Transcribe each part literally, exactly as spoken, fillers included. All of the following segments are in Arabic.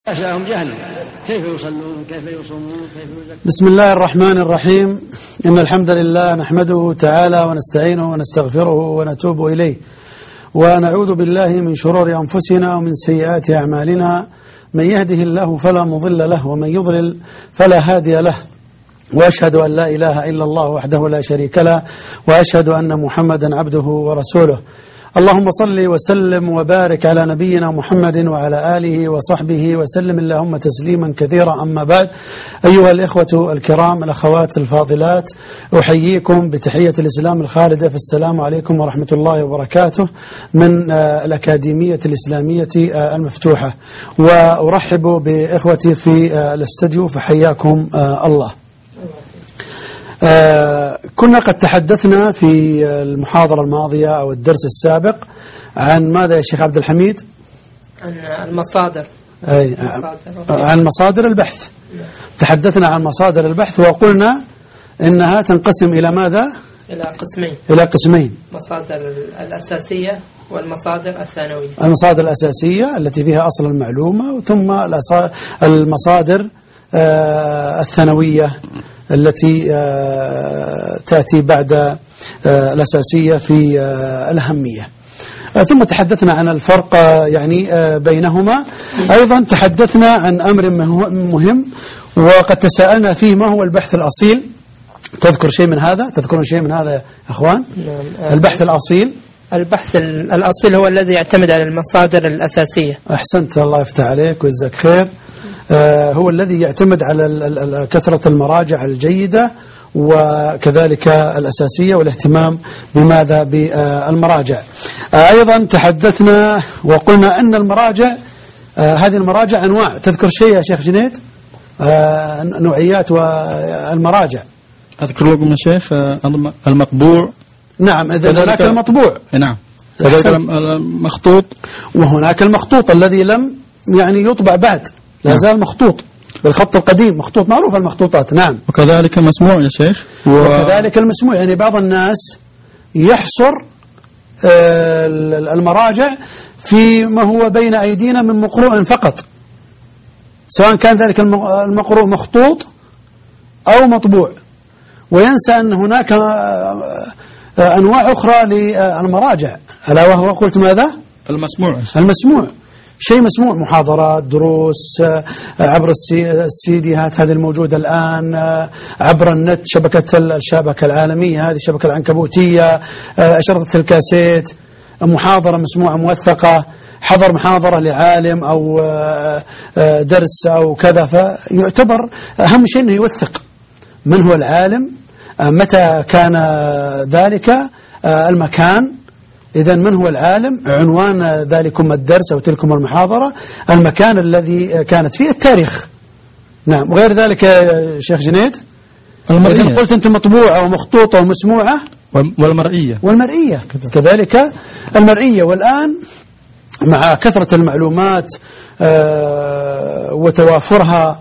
أسألهم جهل كيف يصلون كيف يصومون كيف يزكون. بسم الله الرحمن الرحيم. إن الحمد لله نحمده تعالى ونستعينه ونستغفره ونتوب إليه ونعوذ بالله من شرور أنفسنا ومن سيئات أعمالنا. من يهده الله فلا مضل له ومن يضلل فلا هادي له، وأشهد أن لا إله إلا الله وحده لا شريك له، وأشهد أن محمدا عبده ورسوله. اللهم صل وسلم وبارك على نبينا محمد وعلى آله وصحبه وسلم اللهم تسليما كثيرا. أما بعد، أيها الإخوة الكرام الأخوات الفاضلات، أحييكم بتحية الإسلام الخالدة، فالسلام عليكم ورحمة الله وبركاته من الأكاديمية الإسلامية المفتوحة، وأرحب بإخوتي في الاستديو فحياكم الله. آه كنا قد تحدثنا في المحاضرة الماضية أو الدرس السابق عن ماذا يا شيخ عبد الحميد؟ عن المصادر. أي عن مصادر البحث. تحدثنا عن مصادر البحث وقلنا إنها تنقسم إلى ماذا؟ إلى قسمين. إلى قسمين. مصادر الأساسية والمصادر الثانوية. المصادر الأساسية التي فيها أصل المعلومة، ثم المصادر آه الثانوية التي تأتي بعد الأساسية في الأهمية. ثم تحدثنا عن الفرق يعني بينهما. أيضا تحدثنا عن أمر مهم وقد تساءلنا فيه: ما هو البحث الأصيل؟ تذكر شيء من هذا؟ تذكرون شيء من هذا يا أخوان؟ البحث الأصيل البحث الأصيل هو الذي يعتمد على المصادر الأساسية. أحسنت، الله يفتح عليك ويجزاك خير. هو الذي يعتمد على كثرة المراجع الجيدة وكذلك الأساسية والاهتمام بماذا بالمراجع. أيضا تحدثنا وقلنا أن المراجع هذه المراجع أنواع. تذكر شيء يا شيخ جنيد؟ نوعيات والمراجع. أذكر لكم يا شيخ المطبوع. نعم، إذن هناك المطبوع. نعم، كذلك المخطوط، وهناك المخطوط الذي لم يعني يطبع بعد، لا زال مخطوط بالخط القديم، مخطوط معروف المخطوطات. نعم، وكذلك المسموع يا شيخ. و... وكذلك المسموع. يعني بعض الناس يحصر المراجع فيما هو بين أيدينا من مقروء فقط، سواء كان ذلك المقروء مخطوط أو مطبوع، وينسى أن هناك أنواع أخرى للمراجع، ألا وهو قلت ماذا؟ المسموع. المسموع شيء مسموع، محاضرات، دروس عبر السيديهات هذه الموجودة الآن، عبر النت، شبكة الشبكة العالمية هذه الشبكة العنكبوتية، أشرطة الكاسيت، محاضرة مسموعة موثقة، حضر محاضرة لعالم أو درس أو كذا. فيعتبر أهم شيء أنه يوثق من هو العالم، متى كان ذلك، المكان، إذن من هو العالم، عنوان ذلكم الدرس أو تلكم المحاضرة، المكان الذي كانت فيه، التاريخ. نعم، وغير ذلك يا شيخ جنيد. إذن قلت أنت مطبوعة ومخطوطة ومسموعة والمرئية. والمرئية كذلك المرئية. والآن مع كثرة المعلومات وتوافرها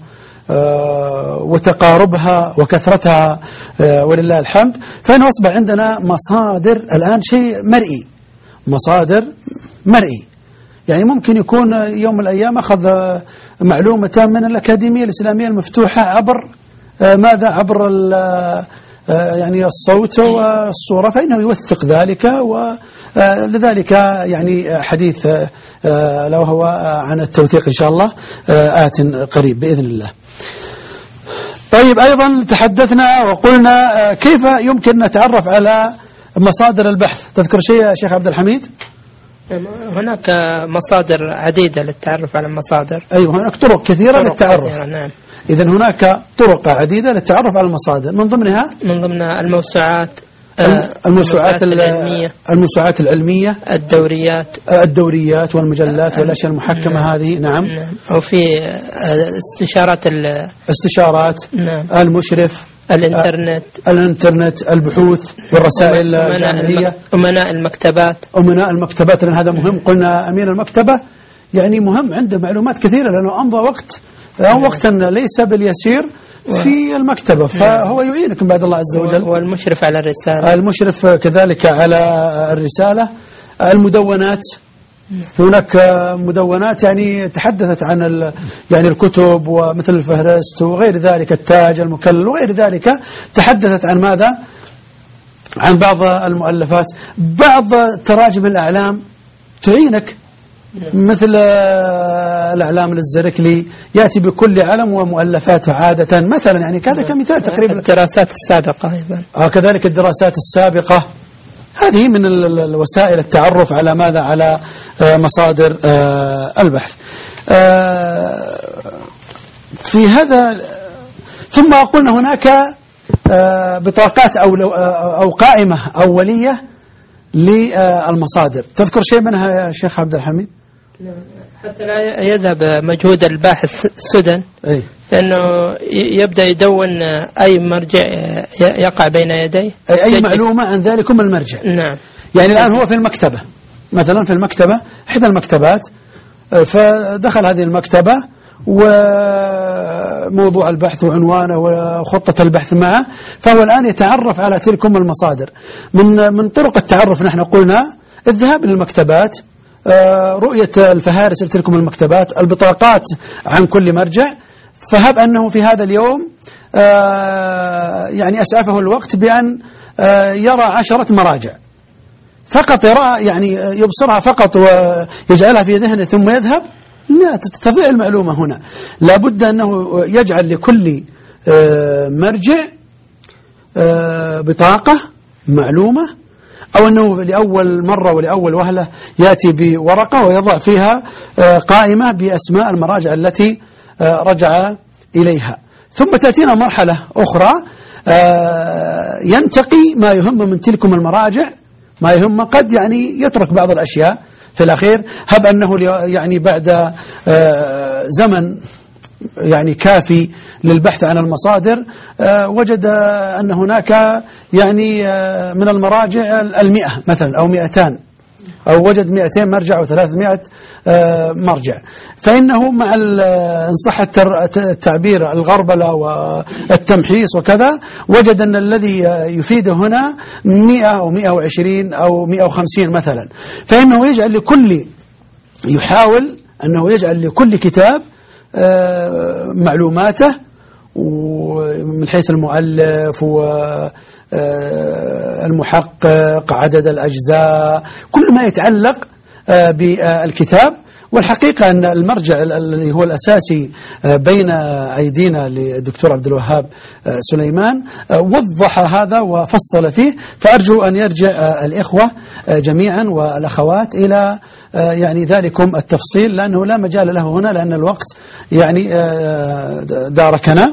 وتقاربها وكثرتها ولله الحمد، فإنه أصبح عندنا مصادر الآن شيء مرئي، مصادر مرئي. يعني ممكن يكون يوم من الأيام أخذ معلومة من الأكاديمية الإسلامية المفتوحة عبر ماذا؟ عبر يعني الصوت والصورة، فإنه يوثق ذلك. ولذلك يعني حديث لو هو عن التوثيق إن شاء الله آت قريب بإذن الله. طيب، أيضا تحدثنا وقلنا كيف يمكن نتعرف على مصادر البحث. تذكر شيء يا شيخ عبد الحميد؟ هناك مصادر عديدة للتعرف على المصادر. أيوة، هناك طرق كثيرة طرق للتعرف. كثيرة، نعم. إذن هناك طرق عديدة للتعرف على المصادر، من ضمنها من ضمن الموسوعات الموسوعات العلمية، الموسوعات العلمية، الدوريات الدوريات والمجلات والأشياء المحكمة. نعم. هذه نعم. نعم. أو في استشارات استشارات. نعم. المشرف، الانترنت الانترنت البحوث والرسائل الجامعية، أمناء المكتبات أمناء المكتبات، لأن هذا مهم. قلنا أمين المكتبة يعني مهم، عنده معلومات كثيرة لأنه أمضى وقت أو وقتا ليس باليسير في المكتبة، فهو يعينكم بعد الله عز وجل. والمشرف على الرسالة، المشرف كذلك على الرسالة، المدونات هناك مدونات يعني تحدثت عن ال يعني الكتب ومثل الفهرست وغير ذلك، التاج المكلل وغير ذلك، تحدثت عن ماذا؟ عن بعض المؤلفات. بعض تراجم الأعلام تعينك، مثل الأعلام للزركلي يأتي بكل علم ومؤلفاته عادة مثلا، يعني كذا كمثال تقريبا. الدراسات السابقة أيضا آه كذلك الدراسات السابقة، هذه من الوسائل التعرف على ماذا؟ على مصادر البحث. في هذا ثم قلنا هناك بطاقات أو أو قائمة أولية للمصادر. تذكر شيء منها يا شيخ عبد الحميد؟ حتى لا يذهب مجهود الباحث سدى، أي. لأنه يبدأ يدون أي مرجع يقع بين يديه، أي, أي معلومة عن ذلكم المرجع. نعم. يعني الآن هو في المكتبة مثلا، في المكتبة إحدى المكتبات، فدخل هذه المكتبة وموضوع البحث وعنوانه وخطة البحث معه، فهو الآن يتعرف على تلكم المصادر. من من طرق التعرف نحن قلنا الذهاب للمكتبات، رؤية الفهارس لتلكم المكتبات، البطاقات عن كل مرجع. فهب أنه في هذا اليوم يعني أسعفه الوقت بأن يرى عشرة مراجع فقط، يرى يعني يبصرها فقط ويجعلها في ذهنه ثم يذهب، لا تضيع المعلومة هنا. لابد أنه يجعل لكل مرجع بطاقة معلومة، أو أنه لأول مرة ولأول وهلة يأتي بورقة ويضع فيها قائمة بأسماء المراجع التي رجع إليها. ثم تأتينا مرحلة أخرى ينتقي ما يهم من تلكم المراجع، ما يهم، قد يعني يترك بعض الأشياء في الأخير. هب أنه يعني بعد زمن يعني كافي للبحث عن المصادر وجد أن هناك يعني من المراجع المئة مثلا أو مئتان، أو وجد مئتين مرجع وثلاثمائة مرجع، فإنه مع إن صح التعبير الغربلة والتمحيص وكذا، وجد أن الذي يفيده هنا مئة أو مئة وعشرين أو مئة وخمسين مثلا، فإنه يجعل لكل يحاول أنه يجعل لكل كتاب معلوماته ومن حيث المؤلف والمحقق، عدد الأجزاء، كل ما يتعلق بالكتاب. والحقيقة أن المرجع الذي هو الأساسي بين أيدينا للدكتور عبد الوهاب سليمان وضح هذا وفصل فيه، فأرجو أن يرجع الإخوة جميعا والأخوات إلى يعني ذلكم التفصيل، لأنه لا مجال له هنا لأن الوقت يعني داركنا.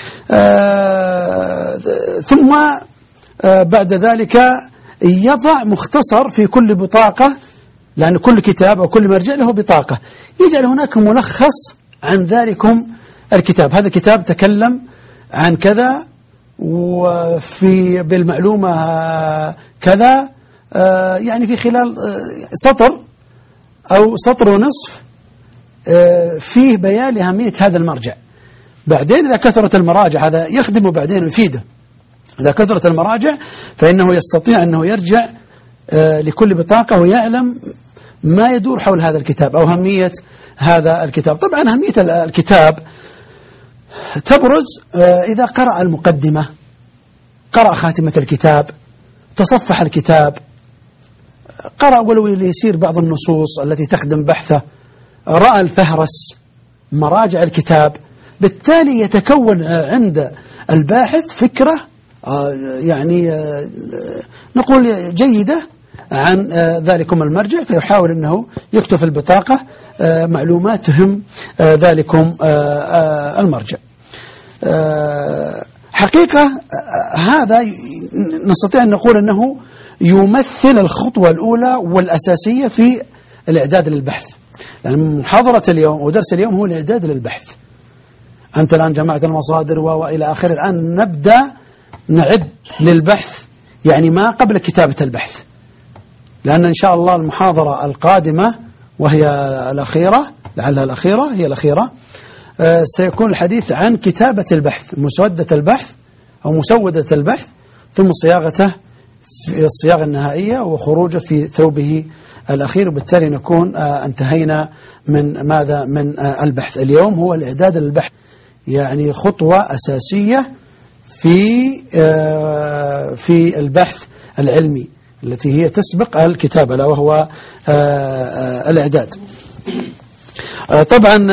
ثم بعد ذلك يضع مختصر في كل بطاقة، لأن كل كتاب أو كل مرجع له بطاقة، يجعل هناك ملخص عن ذلكم الكتاب. هذا الكتاب تكلم عن كذا وفي بالمعلومة كذا، يعني في خلال سطر أو سطر ونصف فيه بيان لأهمية هذا المرجع. بعدين إذا كثرت المراجع هذا يخدمه بعدين ويفيده. إذا كثرت المراجع فإنه يستطيع أنه يرجع لكل بطاقة ويعلم ما يدور حول هذا الكتاب أو أهمية هذا الكتاب. طبعا أهمية الكتاب تبرز إذا قرأ المقدمة، قرأ خاتمة الكتاب، تصفح الكتاب، قرأ ولو ليسير بعض النصوص التي تخدم بحثه، رأى الفهرس، مراجع الكتاب، بالتالي يتكون عند الباحث فكرة يعني نقول جيدة عن ذلكم المرجع، فيحاول أنه يكتب في البطاقة معلومات تهم ذلكم المرجع. حقيقة هذا نستطيع أن نقول أنه يمثل الخطوة الأولى والأساسية في الإعداد للبحث، لأن محاضرة اليوم ودرس اليوم هو الإعداد للبحث. أنت الآن جمعت المصادر وإلى آخر، الآن نبدأ نعد للبحث يعني ما قبل كتابة البحث، لأن إن شاء الله المحاضرة القادمة وهي الأخيرة، لعلها الأخيرة هي الأخيرة، سيكون الحديث عن كتابة البحث، مسودة البحث أو مسودة البحث، ثم صياغته في الصياغة النهائية وخروجه في ثوبه الأخير، وبالتالي نكون انتهينا من ماذا؟ من البحث. اليوم هو الإعداد للبحث، يعني خطوة أساسية في في البحث العلمي التي هي تسبق الكتابة، وهو الإعداد. طبعا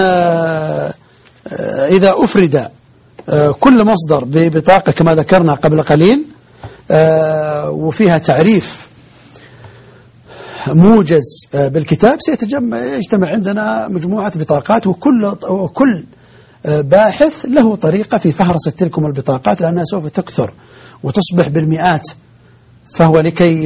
إذا أفرد كل مصدر ببطاقة كما ذكرنا قبل قليل وفيها تعريف موجز بالكتاب، سيجتمع عندنا مجموعة بطاقات، وكل وكل باحث له طريقة في فهرسة تلكم البطاقات، لأنها سوف تكثر وتصبح بالمئات، فهو لكي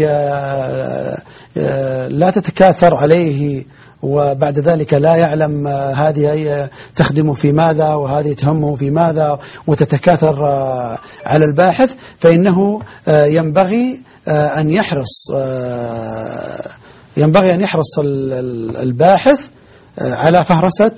لا تتكاثر عليه وبعد ذلك لا يعلم هذه تخدم في ماذا وهذه تهمه في ماذا وتتكاثر على الباحث، فإنه ينبغي أن يحرص ينبغي أن يحرص الباحث على فهرسة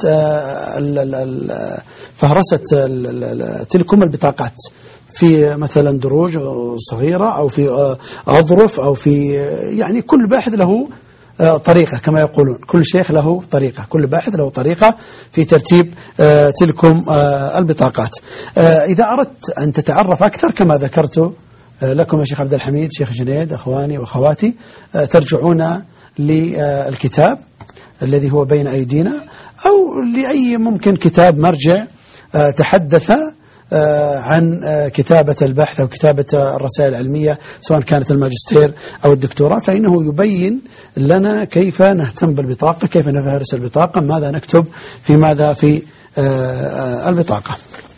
فهرسة تلكم البطاقات في مثلا دروج صغيرة أو في أظرف أو في، يعني كل باحث له طريقة كما يقولون، كل شيخ له طريقة، كل باحث له طريقة في ترتيب تلكم البطاقات. إذا أردت أن تتعرف أكثر كما ذكرت لكم يا شيخ عبد الحميد، شيخ جنيد، أخواني وأخواتي، ترجعون للكتاب الذي هو بين أيدينا أو لأي ممكن كتاب مرجع تحدث عن كتابة البحث أو كتابة الرسائل العلمية سواء كانت الماجستير أو الدكتوراه، فإنه يبين لنا كيف نهتم بالبطاقة، كيف نفهرس البطاقة، ماذا نكتب في ماذا في البطاقة.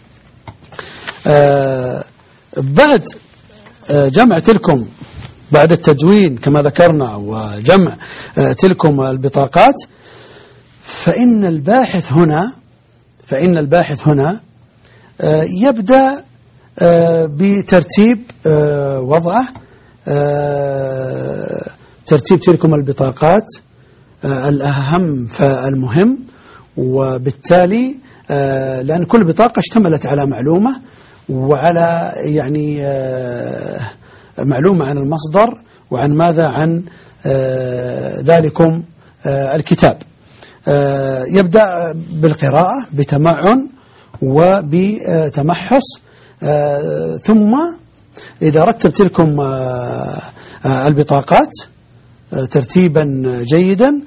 بعد جمع تلكم، بعد التدوين كما ذكرنا وجمع تلكم البطاقات، فإن الباحث هنا فإن الباحث هنا يبدأ بترتيب وضعه، ترتيب تلكم البطاقات الأهم فالمهم، وبالتالي لأن كل بطاقة اشتملت على معلومة وعلى يعني معلومة عن المصدر وعن ماذا عن ذلكم الكتاب. يبدأ بالقراءة بتمعن وبتمحص، ثم إذا رتب تلكم البطاقات ترتيبا جيدا،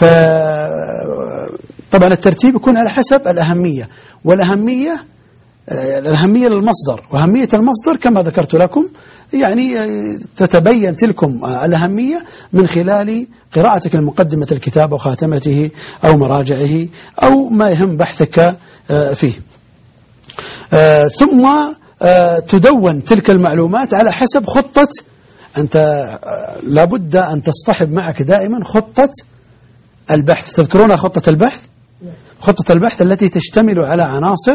فطبعا الترتيب يكون على حسب الأهمية، والأهمية الأهمية للمصدر، وأهمية المصدر كما ذكرت لكم يعني تتبين تلكم الأهمية من خلال قراءتك لمقدمة الكتاب أو خاتمته أو مراجعه أو ما يهم بحثك فيه. ثم تدون تلك المعلومات على حسب خطة، أنت لابد أن تصطحب معك دائما خطة البحث. تذكرون خطة البحث؟ خطة البحث التي تشتمل على عناصر،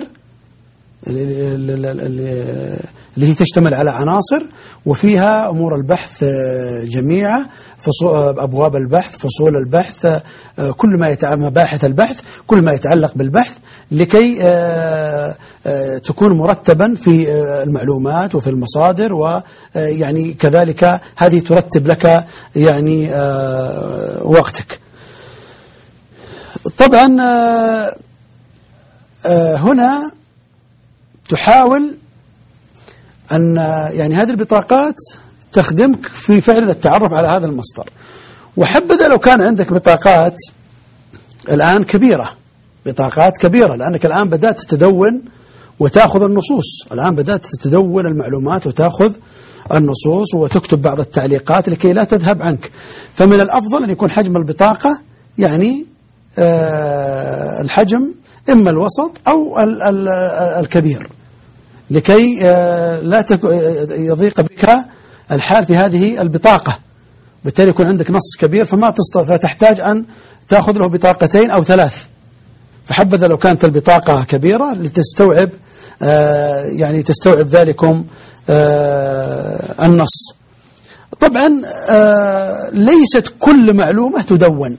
اللي هي تشتمل على عناصر وفيها أمور البحث جميعا، أبواب البحث، فصول البحث، كل ما يتعلق مباحث البحث، كل ما يتعلق بالبحث، لكي تكون مرتبا في المعلومات وفي المصادر، ويعني كذلك هذه ترتب لك يعني وقتك. طبعا هنا تحاول أن يعني هذه البطاقات تخدمك في فعل التعرف على هذا المصدر. وحبذا لو كان عندك بطاقات الآن كبيرة، بطاقات كبيرة، لأنك الآن بدأت تتدون وتأخذ النصوص، الآن بدأت تتدون المعلومات وتأخذ النصوص وتكتب بعض التعليقات لكي لا تذهب عنك. فمن الأفضل أن يكون حجم البطاقة يعني آه الحجم إما الوسط أو ال ال الكبير، لكي لا يضيق بك الحال في هذه البطاقة، بالتالي يكون عندك نص كبير فما فتحتاج أن تأخذ له بطاقتين أو ثلاث. فحبذا لو كانت البطاقة كبيرة لتستوعب يعني تستوعب ذلكم النص. طبعا ليست كل معلومة تدون،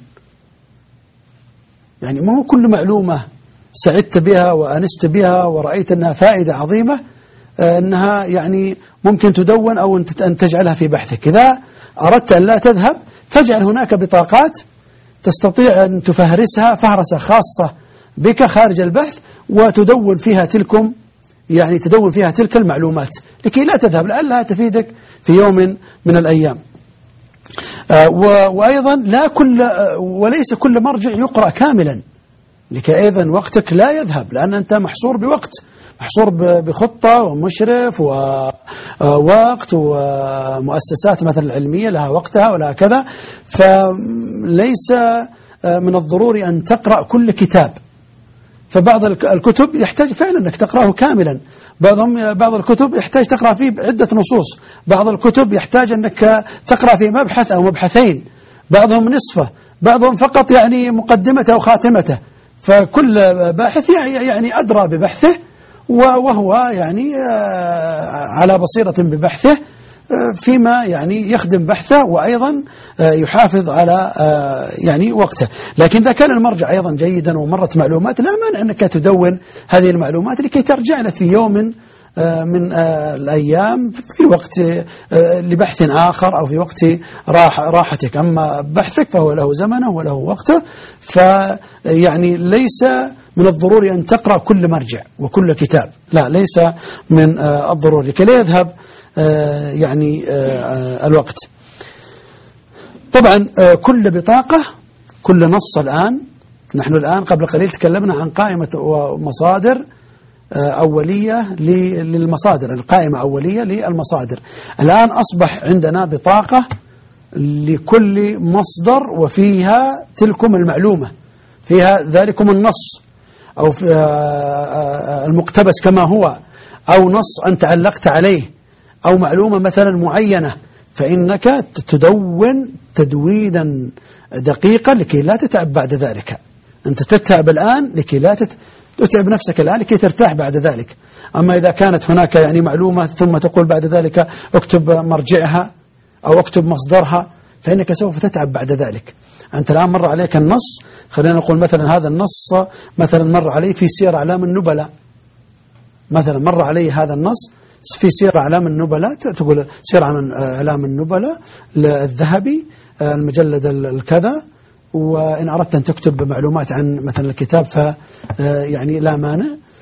يعني ما هو كل معلومة سعدت بها وأنست بها ورأيت أنها فائدة عظيمة أنها يعني ممكن تدون أو أن تجعلها في بحثك. إذا أردت أن لا تذهب فاجعل هناك بطاقات تستطيع أن تفهرسها فهرسة خاصة بك خارج البحث وتدون فيها تلكم يعني تدون فيها تلك المعلومات لكي لا تذهب، لعلها تفيدك في يوم من الأيام. آه وأيضا لا كل آه وليس كل مرجع يقرأ كاملا لكي أيضا وقتك لا يذهب، لأن أنت محصور بوقت، محصور بخطة ومشرف ووقت ومؤسسات مثلا العلمية لها وقتها ولا كذا، فليس من الضروري أن تقرأ كل كتاب. فبعض الكتب يحتاج فعلا أنك تقرأه كاملا، بعضهم بعض الكتب يحتاج تقرأ فيه عدة نصوص، بعض الكتب يحتاج أنك تقرأ فيه مبحث أو مبحثين، بعضهم نصفه، بعضهم فقط يعني مقدمته أو خاتمته. فكل باحث يعني أدرى ببحثه وهو يعني على بصيرة ببحثه فيما يعني يخدم بحثه وأيضا يحافظ على يعني وقته. لكن إذا كان المرجع أيضا جيدا ومرت معلومات لا مانع أنك تدون هذه المعلومات لكي ترجع له في يوم من الأيام في وقت لبحث آخر أو في وقت راح راحتك. أما بحثك فهو له زمنه وله وقته، فيعني ليس من الضروري أن تقرأ كل مرجع وكل كتاب، لا ليس من الضروري لكي لا يذهب يعني الوقت. طبعا كل بطاقة كل نص الآن، نحن الآن قبل قليل تكلمنا عن قائمة ومصادر أولية للمصادر، القائمة أولية للمصادر. الآن أصبح عندنا بطاقة لكل مصدر وفيها تلكم المعلومة، فيها ذلكم النص أو المقتبس كما هو، أو نص أنت علقت عليه، أو معلومة مثلا معينة، فإنك تدون تدوينا دقيقا لكي لا تتعب بعد ذلك. أنت تتعب الآن لكي لا تتعب نفسك الآن لكي ترتاح بعد ذلك. أما إذا كانت هناك يعني معلومة ثم تقول بعد ذلك اكتب مرجعها أو اكتب مصدرها فإنك سوف تتعب بعد ذلك. أنت الآن مر عليك النص، خلينا نقول مثلا هذا النص مثلا مر عليه في سير أعلام النبلاء، مثلا مر عليه هذا النص في سير أعلام النبلاء، تقول سير أعلام النبلاء الذهبي المجلد الكذا، وإن أردت أن تكتب معلومات عن مثلا الكتاب ف يعني لا مانع،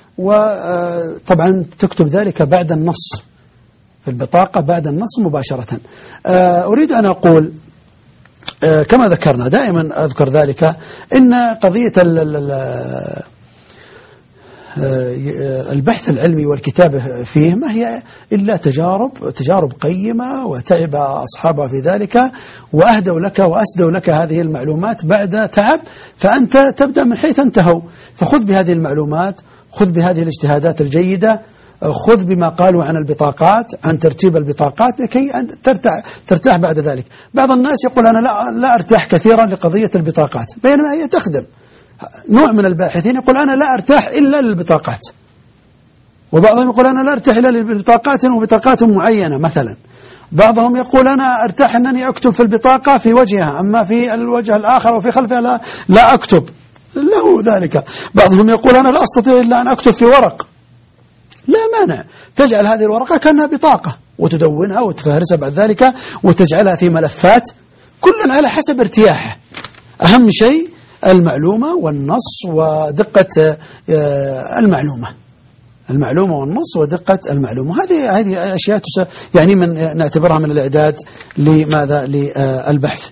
وطبعا تكتب ذلك بعد النص في البطاقة بعد النص مباشرة. أريد أن أقول كما ذكرنا دائما أذكر ذلك إن قضية البحث العلمي والكتابة فيه ما هي إلا تجارب تجارب قيمة وتعب أصحابها في ذلك وأهدوا لك وأسدوا لك هذه المعلومات بعد تعب، فأنت تبدأ من حيث انتهوا. فخذ بهذه المعلومات، خذ بهذه الاجتهادات الجيدة، خذ بما قالوا عن البطاقات، عن ترتيب البطاقات لكي ترتاح, ترتاح بعد ذلك. بعض الناس يقول أنا لا, لا أرتاح كثيرا لقضية البطاقات، بينما هي تخدم. نوع من الباحثين يقول أنا لا أرتاح إلا للبطاقات، وبعضهم يقول أنا لا أرتاح إلا لبطاقات وبطاقات معينة مثلا. بعضهم يقول أنا أرتاح أنني أكتب في البطاقة في وجهها، أما في الوجه الآخر وفي خلفها لا, لا أكتب، له ذلك. بعضهم يقول أنا لا أستطيع إلا أن أكتب في ورق، لا مانع تجعل هذه الورقة كأنها بطاقة وتدونها وتفهرسها بعد ذلك وتجعلها في ملفات، كل على حسب ارتياحه. أهم شيء المعلومة والنص ودقة المعلومة، المعلومة والنص ودقة المعلومة. هذه هذه أشياء يعني من نعتبرها من الإعداد لماذا للبحث.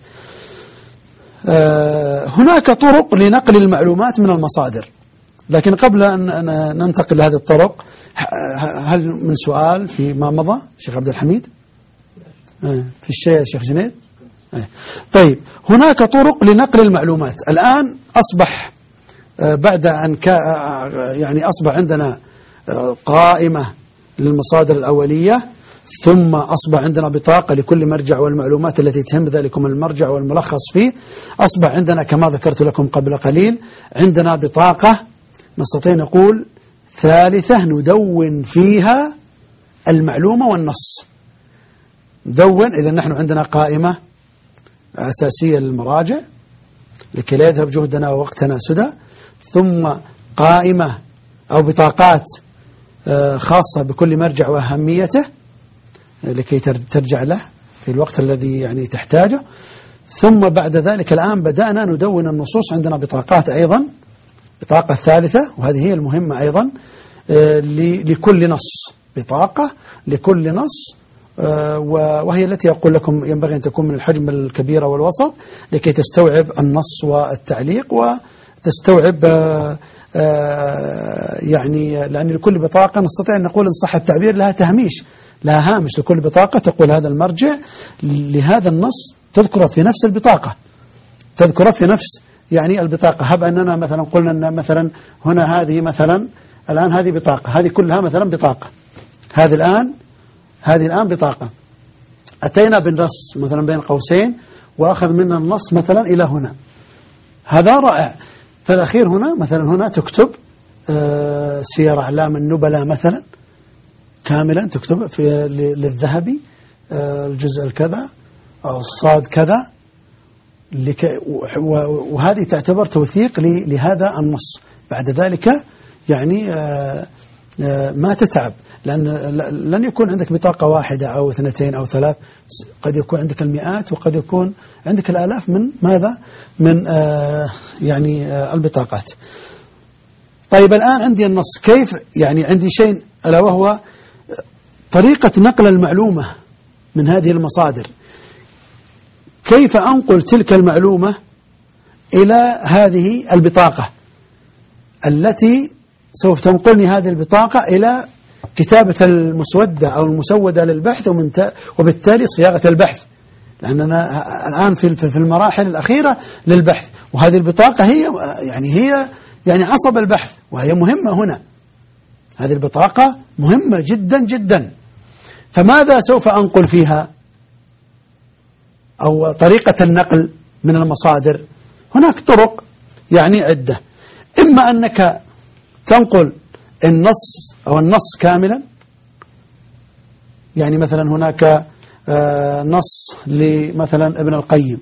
هناك طرق لنقل المعلومات من المصادر، لكن قبل أن ننتقل لهذه الطرق هل من سؤال فيما مضى شيخ عبد الحميد؟ في الشيء شيخ جنيد؟ طيب، هناك طرق لنقل المعلومات. الآن أصبح بعد أن يعني أصبح عندنا قائمة للمصادر الأولية، ثم أصبح عندنا بطاقة لكل مرجع والمعلومات التي تهم ذلكم المرجع والملخص فيه. أصبح عندنا كما ذكرت لكم قبل قليل عندنا بطاقة نستطيع نقول ثالثة ندون فيها المعلومة والنص. ندون، إذا نحن عندنا قائمة أساسية للمراجع لكي لا يذهب جهدنا ووقتنا سدى، ثم قائمة أو بطاقات خاصة بكل مرجع وأهميته لكي ترجع له في الوقت الذي يعني تحتاجه. ثم بعد ذلك الآن بدأنا ندون النصوص، عندنا بطاقات أيضا، بطاقة الثالثة وهذه هي المهمة أيضا، لكل نص بطاقة لكل نص، وهي التي أقول لكم ينبغي أن تكون من الحجم الكبير والوسط لكي تستوعب النص والتعليق وتستوعب يعني، لأن لكل بطاقة نستطيع أن نقول إن صح التعبير لها تهميش، لها هامش، لكل بطاقة تقول هذا المرجع لهذا النص تذكره في نفس البطاقة، تذكره في نفس يعني البطاقة. هب أننا مثلا قلنا أن مثلا هنا هذه مثلا الآن هذه بطاقة، هذه كلها مثلا بطاقة، هذه الآن هذه الآن بطاقة، أتينا بالنص مثلا بين قوسين وأخذ منا النص مثلا إلى هنا، هذا رائع. فالأخير هنا مثلا هنا تكتب آه سير أعلام النبلاء مثلا كاملا، تكتب في للذهبي آه الجزء الكذا أو الصاد كذا، وهذه تعتبر توثيق لهذا النص. بعد ذلك يعني آه آه ما تتعب، لأن لن يكون عندك بطاقة واحدة أو اثنتين أو ثلاث، قد يكون عندك المئات وقد يكون عندك الآلاف من ماذا؟ من آه يعني آه البطاقات. طيب الآن عندي النص، كيف يعني عندي شيء ألا وهو طريقة نقل المعلومة من هذه المصادر، كيف أنقل تلك المعلومة إلى هذه البطاقة التي سوف تنقلني هذه البطاقة إلى كتابة المسودة أو المسودة للبحث، ومن وبالتالي صياغة البحث، لأننا الآن في في المراحل الأخيرة للبحث، وهذه البطاقة هي يعني هي يعني عصب البحث، وهي مهمة هنا، هذه البطاقة مهمة جدا جدا. فماذا سوف أنقل فيها أو طريقة النقل من المصادر؟ هناك طرق يعني عدة، إما أنك تنقل النص أو النص كاملا، يعني مثلا هناك نص لمثلا ابن القيم،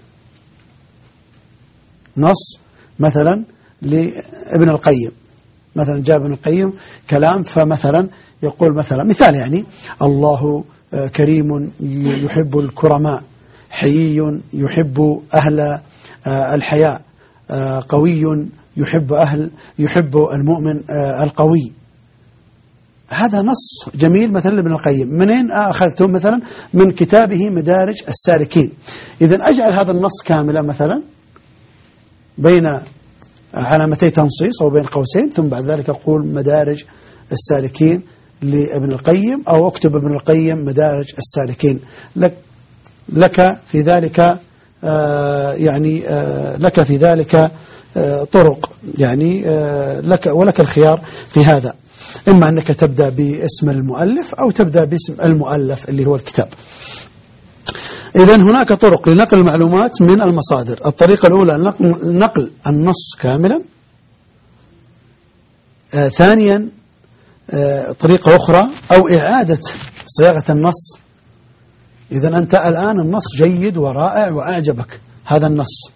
نص مثلا لابن القيم، مثلا جاء ابن القيم كلام، فمثلا يقول مثلا مثال يعني الله كريم يحب الكرماء، حيي يحب أهل الحياء، قوي يحب أهل يحب المؤمن القوي. هذا نص جميل مثلا لابن القيم. منين أخذته؟ مثلا من كتابه مدارج السالكين. إذن أجعل هذا النص كاملا مثلا بين علامتي تنصيص أو بين قوسين، ثم بعد ذلك أقول مدارج السالكين لابن القيم، أو أكتب ابن القيم مدارج السالكين. لك لك في ذلك آه يعني آه لك في ذلك آه طرق يعني آه لك ولك الخيار في هذا، إما أنك تبدأ باسم المؤلف أو تبدأ باسم المؤلف اللي هو الكتاب. إذن هناك طرق لنقل المعلومات من المصادر. الطريقة الأولى نقل, نقل النص كاملا. آه ثانيا آه طريقة أخرى أو إعادة صياغة النص. إذن أنت الآن النص جيد ورائع وأعجبك هذا النص،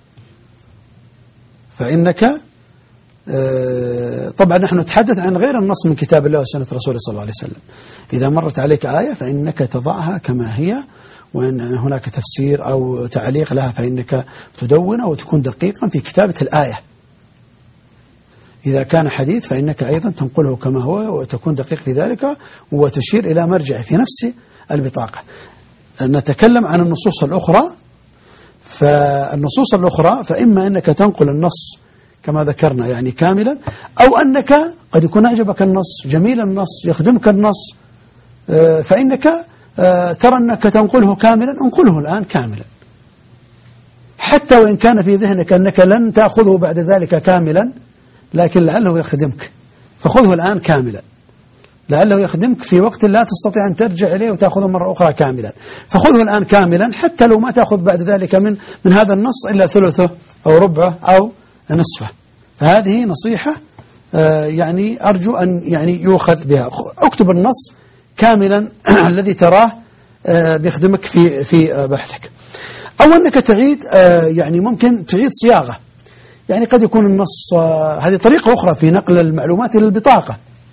فإنك آه طبعا نحن نتحدث عن غير النص من كتاب الله وسنة رسوله صلى الله عليه وسلم. إذا مرت عليك آية فإنك تضعها كما هي، وإن هناك تفسير أو تعليق لها فإنك تدونه وتكون دقيقا في كتابة الآية. إذا كان حديث فإنك أيضا تنقله كما هو وتكون دقيق في ذلك، وتشير إلى مرجع في نفس البطاقة. نتكلم عن النصوص الأخرى. فالنصوص الأخرى فإما أنك تنقل النص كما ذكرنا يعني كاملا، أو أنك قد يكون أعجبك النص، جميل النص، يخدمك النص، فإنك ترى أنك تنقله كاملا، انقله الآن كاملا، حتى وإن كان في ذهنك أنك لن تأخذه بعد ذلك كاملا، لكن لعله يخدمك، فخذه الآن كاملا، لعله يخدمك في وقت لا تستطيع أن ترجع إليه وتأخذه مرة أخرى كاملا، فخذه الآن كاملا، حتى لو ما تأخذ بعد ذلك من من هذا النص إلا ثلثه أو ربعه أو نصفه. فهذه نصيحة يعني أرجو أن يعني يؤخذ بها. اكتب النص كاملا الذي تراه بيخدمك في في بحثك. أو أنك تعيد يعني ممكن تعيد صياغة، يعني قد يكون النص، هذه طريقة أخرى في نقل المعلومات إلى البطاقة.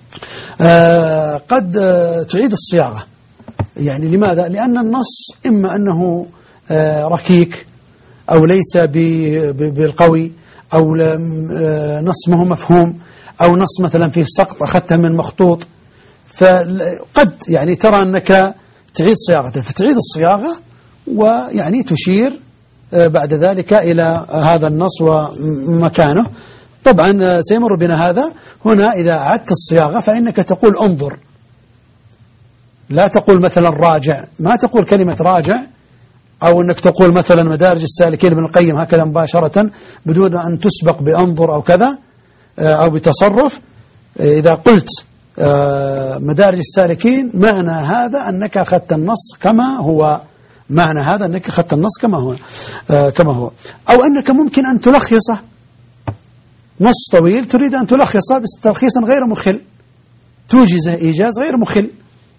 آه قد آه تعيد الصياغة. يعني لماذا؟ لأن النص إما أنه آه ركيك أو ليس بالقوي، أو نص ما هو مفهوم، أو نص مثلا فيه سقط أخذته من مخطوط، فقد يعني ترى أنك تعيد صياغته، فتعيد الصياغة ويعني تشير بعد ذلك إلى هذا النص ومكانه. طبعا سيمر بنا هذا. هنا إذا أعدت الصياغة فإنك تقول انظر، لا تقول مثلا راجع، ما تقول كلمة راجع، أو أنك تقول مثلا مدارج السالكين ابن القيم هكذا مباشرة بدون أن تسبق بأنظر أو كذا أو بتصرف. إذا قلت مدارج السالكين معنى هذا أنك أخذت النص كما هو، معنى هذا أنك أخذت النص كما هو كما هو أو أنك ممكن أن تلخصه، نص طويل تريد أن تلخصه بس تلخيصا غير مخل، توجزه إيجاز غير مخل.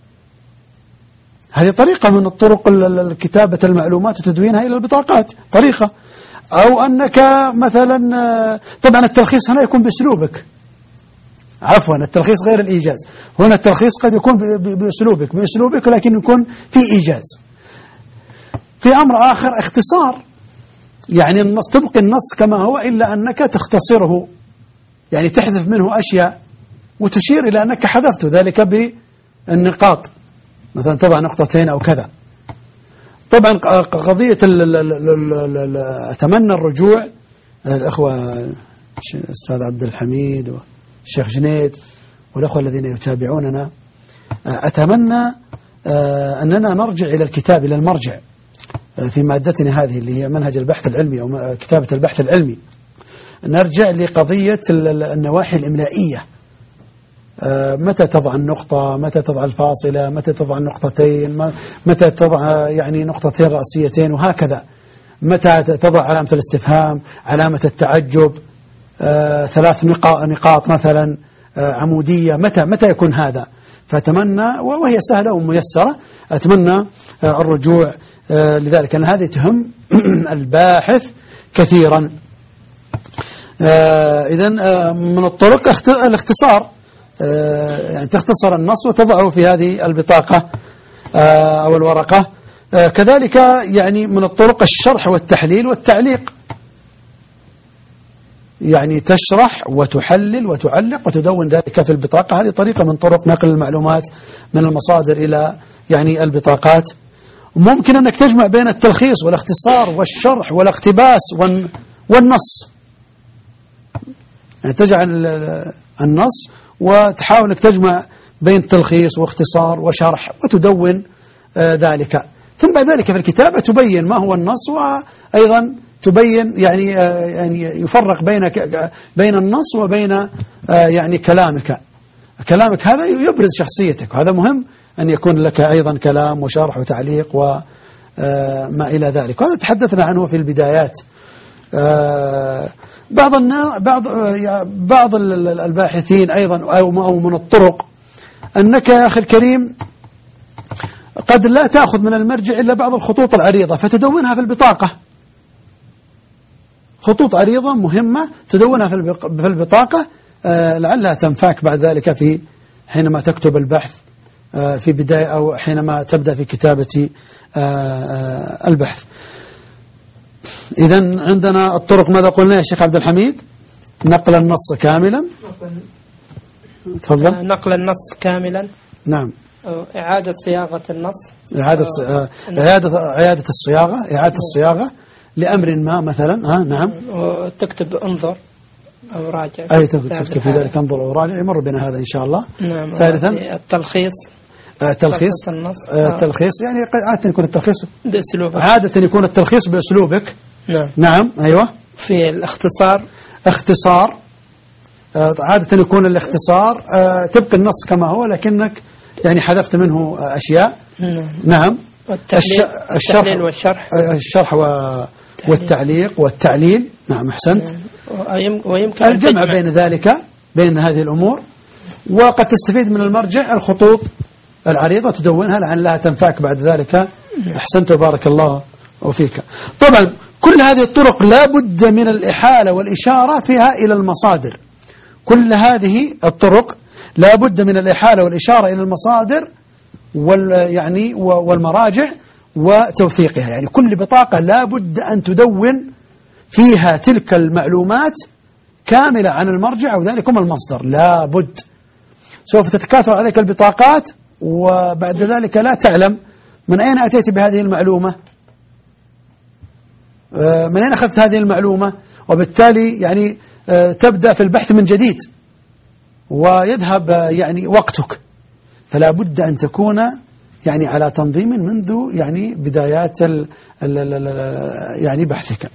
هذه طريقة من الطرق كتابة المعلومات وتدوينها إلى البطاقات، طريقة. أو أنك مثلا، طبعا التلخيص هنا يكون بأسلوبك، عفوا التلخيص غير الإيجاز، هنا التلخيص قد يكون بأسلوبك بأسلوبك لكن يكون في إيجاز. في أمر آخر اختصار، يعني النص تبقي النص كما هو إلا أنك تختصره، يعني تحذف منه أشياء وتشير إلى أنك حذفت ذلك بالنقاط، مثلا تضع نقطتين أو كذا. طبعا قضية أتمنى الرجوع، الأخوة الأستاذ عبد الحميد والشيخ جنيد والأخوة الذين يتابعوننا، أتمنى أننا نرجع إلى الكتاب، إلى المرجع في مادتنا هذه اللي هي منهج البحث العلمي أو كتابة البحث العلمي، نرجع لقضية النواحي الإملائية، متى تضع النقطة، متى تضع الفاصلة، متى تضع النقطتين، متى تضع يعني نقطتين رأسيتين وهكذا، متى تضع علامة الاستفهام، علامة التعجب، ثلاث نقاط مثلا عمودية، متى متى يكون هذا. فأتمنى، وهي سهلة وميسرة، أتمنى الرجوع لذلك، أن هذه تهم الباحث كثيرا. إذن من الطرق الاختصار، يعني تختصر النص وتضعه في هذه البطاقة أو الورقة. كذلك يعني من الطرق الشرح والتحليل والتعليق، يعني تشرح وتحلل وتعلق وتدون ذلك في البطاقة. هذه طريقة من طرق نقل المعلومات من المصادر إلى يعني البطاقات. ممكن أنك تجمع بين التلخيص والاختصار والشرح والاقتباس والنص، يعني تجعل النص وتحاول أنك تجمع بين تلخيص واختصار وشرح وتدون ذلك. ثم بعد ذلك في الكتابة تبين ما هو النص، وأيضا تبين يعني يعني يفرق بينك بين النص وبين يعني كلامك. كلامك هذا يبرز شخصيتك، وهذا مهم أن يكون لك أيضا كلام وشرح وتعليق وما إلى ذلك. وهذا تحدثنا عنه في البدايات. بعض بعض بعض الباحثين أيضا أو من الطرق أنك يا أخي الكريم قد لا تأخذ من المرجع إلا بعض الخطوط العريضة فتدونها في البطاقة، خطوط عريضة مهمة تدونها في البطاقة لعلها تنفعك بعد ذلك في حينما تكتب البحث في بداية أو حينما تبدأ في كتابة البحث. إذن عندنا الطرق ماذا قلنا يا شيخ عبد الحميد؟ نقل النص كاملا، تفضل. نقل النص كاملا، نعم. إعادة صياغة النص، إعادة إعادة إعادة الصياغة، إعادة الصياغة لأمر ما مثلا، ها نعم. وتكتب انظر أو راجع، أي تكتب في ذلك انظر أو راجع، يمر بنا هذا إن شاء الله. نعم. ثالثا التلخيص، التلخيص النص، التلخيص يعني عادة يكون التلخيص بأسلوبك، عادة يكون التلخيص بأسلوبك. نعم. نعم أيوة. في الاختصار، اختصار عادة يكون الاختصار تبقى النص كما هو لكنك يعني حذفت منه أشياء. نعم. نعم. الشرح والشرح، الشرح والتعليق والتعليل. نعم أحسنت. نعم. ويمكن الجمع بين ذلك، بين هذه الأمور. وقد تستفيد من المرجع الخطوط العريضة تدونها لعلها تنفعك بعد ذلك. أحسنت وبارك الله وفيك. طبعا كل هذه الطرق لا بد من الإحالة والإشارة فيها إلى المصادر. كل هذه الطرق لا بد من الإحالة والإشارة إلى المصادر وال يعني والمراجع وتوثيقها. يعني كل بطاقة لا بد أن تدون فيها تلك المعلومات كاملة عن المرجع أو ذلك هم المصدر، لا بد. سوف تتكاثر عليك البطاقات وبعد ذلك لا تعلم من أين أتيت بهذه المعلومة، من أين أخذت هذه المعلومة، وبالتالي يعني تبدأ في البحث من جديد ويذهب يعني وقتك. فلا بد أن تكون يعني على تنظيم منذ يعني بدايات ال ال ال يعني بحثك.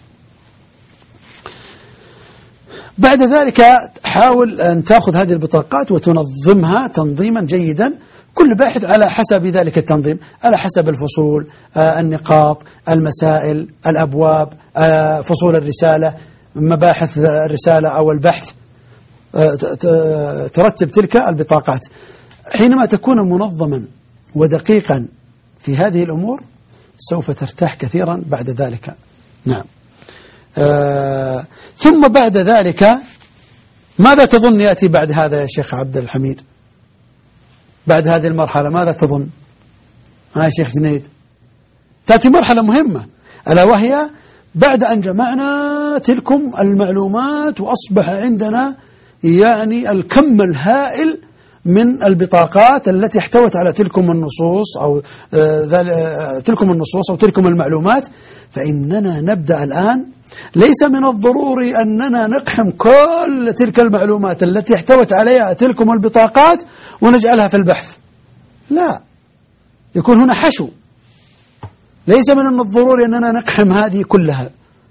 بعد ذلك حاول أن تأخذ هذه البطاقات وتنظمها تنظيما جيدا، كل باحث على حسب ذلك التنظيم، على حسب الفصول، آه النقاط، المسائل، الأبواب، آه فصول الرسالة، مباحث الرسالة أو البحث، آه ترتب تلك البطاقات. حينما تكون منظما ودقيقا في هذه الأمور سوف ترتاح كثيرا بعد ذلك. نعم. آه ثم بعد ذلك ماذا تظن يأتي بعد هذا يا شيخ عبد الحميد؟ بعد هذه المرحلة ماذا تظن؟ ها يا شيخ جنيد، تأتي مرحلة مهمة، ألا وهي بعد أن جمعنا تلكم المعلومات وأصبح عندنا يعني الكم الهائل من البطاقات التي احتوت على تلكم النصوص أو آه تلكم النصوص أو تلكم المعلومات، فإننا نبدأ الآن. ليس من الضروري أننا نقحم كل تلك المعلومات التي احتوت عليها تلكم البطاقات ونجعلها في البحث، لا، يكون هنا حشو. ليس من الضروري أننا نقحم هذه كلها.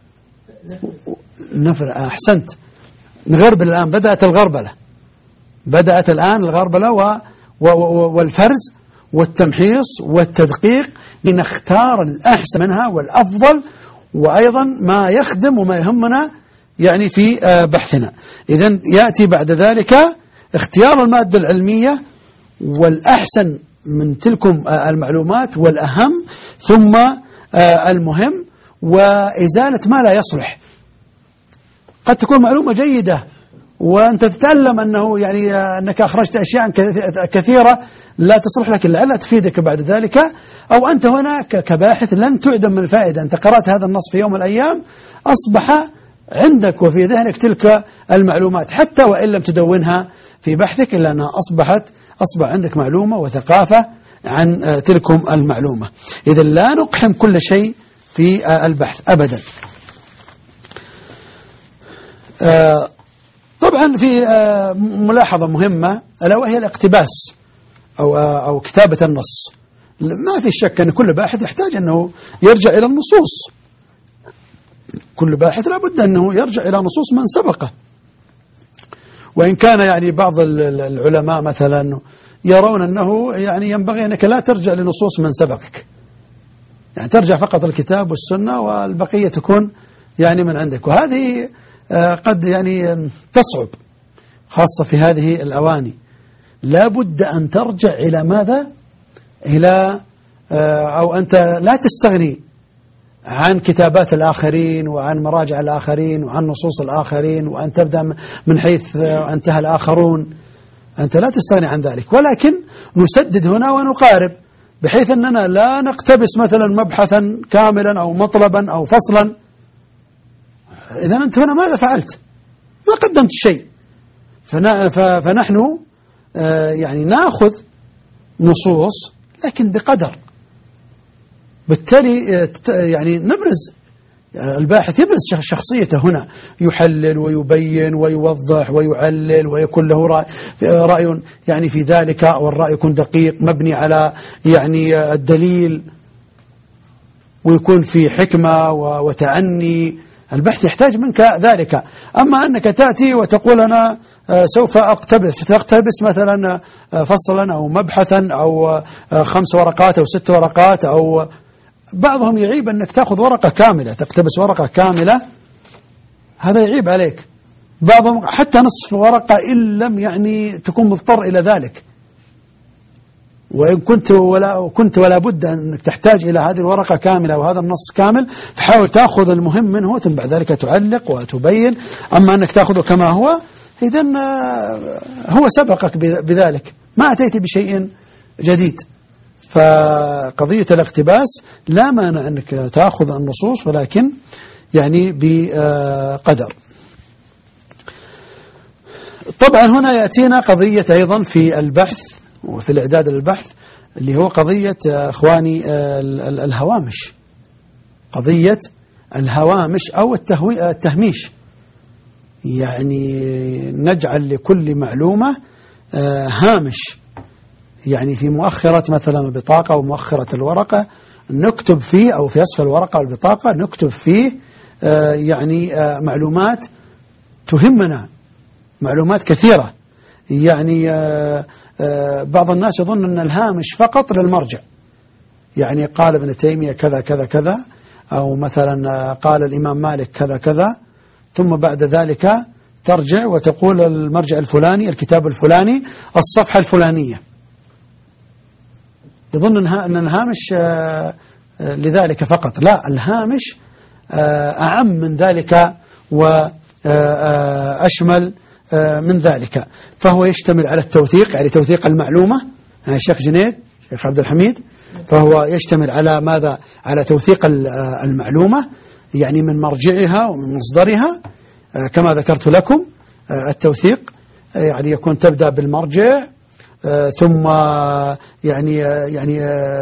نفر أحسنت، نغربل الآن، بدأت الغربلة، بدأت الآن الغربلة و و والفرز والتمحيص والتدقيق لنختار الأحسن منها والأفضل، وأيضا ما يخدم وما يهمنا يعني في بحثنا. إذن يأتي بعد ذلك اختيار المادة العلمية والأحسن من تلكم المعلومات والأهم، ثم المهم وإزالة ما لا يصلح. قد تكون معلومة جيدة وأنت تتألم أنه يعني أنك أخرجت أشياء كثيرة لا تصلح لك، لعلها تفيدك بعد ذلك، أو أنت هنا كباحث لن تعدم من الفائدة. أنت قرأت هذا النص في يوم من الأيام، أصبح عندك وفي ذهنك تلك المعلومات حتى وإن لم تدونها في بحثك، إلا أنها أصبحت أصبح عندك معلومة وثقافة عن تلكم المعلومة. إذا لا نقحم كل شيء في البحث أبدا. طبعا في ملاحظة مهمة ألا وهي الاقتباس أو أو كتابة النص. ما في شك أن كل باحث يحتاج أنه يرجع إلى النصوص، كل باحث لابد أنه يرجع إلى نصوص من سبقه. وإن كان يعني بعض العلماء مثلا يرون أنه يعني ينبغي أنك لا ترجع لنصوص من سبقك، يعني ترجع فقط الكتاب والسنة والبقية تكون يعني من عندك، وهذه قد يعني تصعب خاصة في هذه الأواني. لا بد أن ترجع إلى ماذا؟ إلى أو أنت لا تستغني عن كتابات الآخرين وعن مراجع الآخرين وعن نصوص الآخرين، وأن تبدأ من حيث انتهى الآخرون. أنت لا تستغني عن ذلك، ولكن نسدد هنا ونقارب بحيث أننا لا نقتبس مثلا مبحثا كاملا أو مطلبا أو فصلا. إذن أنت هنا ماذا فعلت؟ ما قدمت شيء. فنحن يعني نأخذ نصوص لكن بقدر، بالتالي يعني نبرز، الباحث يبرز شخصيته هنا، يحلل ويبين ويوضح ويعلل ويكون له رأي, رأي يعني في ذلك، والرأي يكون دقيق مبني على يعني الدليل، ويكون في حكمة وتعني. البحث يحتاج منك ذلك. أما أنك تأتي وتقول أنا سوف أقتبس تقتبس مثلا فصلا أو مبحثا أو خمس ورقات أو ست ورقات، أو بعضهم يعيب أنك تأخذ ورقة كاملة، تقتبس ورقة كاملة، هذا يعيب عليك. بعضهم حتى نصف ورقة إن لم يعني تكون مضطر إلى ذلك، وإن كنت ولا كنت ولا بد أنك تحتاج إلى هذه الورقة كاملة وهذا النص كامل، فحاول تأخذ المهم منه ثم بعد ذلك تعلق وتبين. أما أنك تأخذه كما هو إذن هو سبقك بذلك، ما أتيت بشيء جديد. فقضية الاقتباس لا مانع أنك تأخذ النصوص، ولكن يعني بقدر. طبعا هنا يأتينا قضية أيضا في البحث وفي الإعداد للبحث، اللي هو قضية أخواني الهوامش، قضية الهوامش أو التهميش. يعني نجعل لكل معلومة هامش، يعني في مؤخرة مثلا البطاقة ومؤخرة الورقة نكتب فيه، أو في أسفل الورقة والبطاقة نكتب فيه يعني معلومات تهمنا، معلومات كثيرة. يعني بعض الناس يظن أن الهامش فقط للمرجع، يعني قال ابن تيمية كذا كذا كذا، أو مثلا قال الإمام مالك كذا كذا، ثم بعد ذلك ترجع وتقول المرجع الفلاني، الكتاب الفلاني، الصفحة الفلانية. يظن أن الهامش لذلك فقط. لا، الهامش أعم من ذلك وأشمل من ذلك، فهو يشتمل على التوثيق، يعني توثيق المعلومة. الشيخ جنيد، الشيخ عبد الحميد، فهو يشتمل على ماذا؟ على توثيق المعلومة، يعني من مرجعها ومن مصدرها، كما ذكرت لكم. التوثيق يعني يكون تبدأ بالمرجع، ثم يعني يعني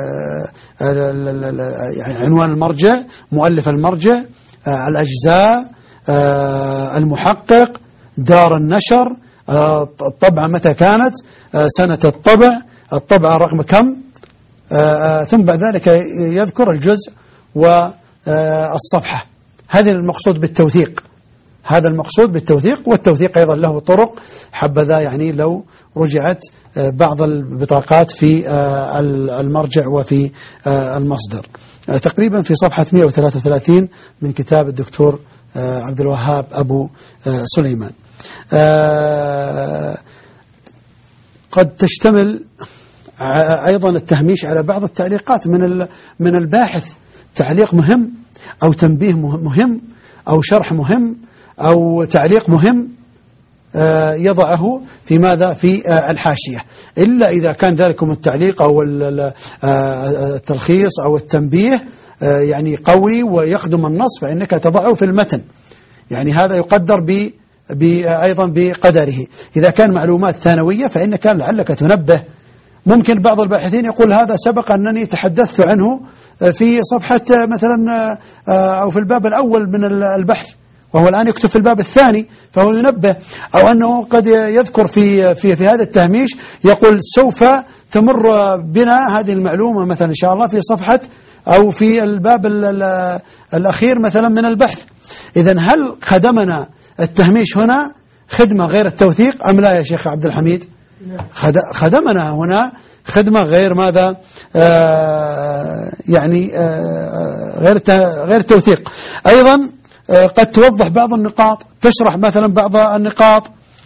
يعني عنوان المرجع، مؤلف المرجع، الأجزاء، المحقق، دار النشر، الطبعة متى كانت، سنة الطبع، الطبعة رقم كم، ثم بعد ذلك يذكر الجزء والصفحة. هذا المقصود بالتوثيق، هذا المقصود بالتوثيق. والتوثيق أيضا له طرق، حبذا يعني لو رجعت بعض البطاقات في المرجع وفي المصدر. تقريبا في صفحة مئة وثلاثة وثلاثين من كتاب الدكتور عبد الوهاب أبو سليمان. قد تشتمل أيضا التهميش على بعض التعليقات من من الباحث، تعليق مهم أو تنبيه مهم أو شرح مهم أو تعليق مهم يضعه في ماذا؟ في الحاشية، إلا إذا كان ذلك التعليق أو التلخيص أو التنبيه يعني قوي ويخدم النص، فإنك تضعه في المتن. يعني هذا يقدر ب أيضا بقدره. إذا كان معلومات ثانوية فإنك لعلك تنبه. ممكن بعض الباحثين يقول هذا سبق أنني تحدثت عنه في صفحة مثلا أو في الباب الأول من البحث، وهو الآن يكتب في الباب الثاني، فهو ينبه. أو أنه قد يذكر في في في هذا التهميش يقول سوف تمر بنا هذه المعلومة مثلا إن شاء الله في صفحة أو في الباب الأخير مثلا من البحث. إذن هل خدمنا التهميش هنا خدمة غير التوثيق أم لا يا شيخ عبد الحميد؟ خدمنا هنا خدمة غير ماذا؟ آه يعني آه غير غير التوثيق. أيضا آه قد توضح بعض النقاط، تشرح مثلا بعض النقاط،